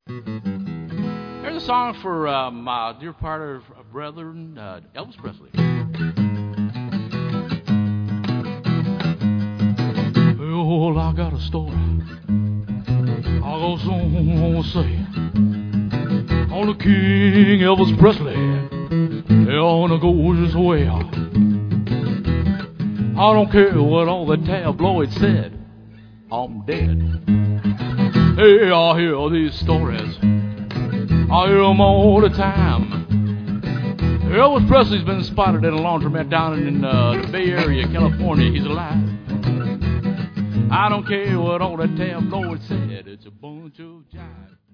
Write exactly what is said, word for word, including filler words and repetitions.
Here's a song for uh, my dear partner, brethren, uh, Elvis Presley. Well, I got a story I go soon gonna say on the King Elvis Presley. And it goes this way. I don't care what all the tabloids said. I'm dead. Hey, I hear these stories. I hear them all the time. Elvis Presley's been spotted in a laundromat down in uh, the Bay Area, California. He's alive. I don't care what all the tabloids said. It's a bunch of jive.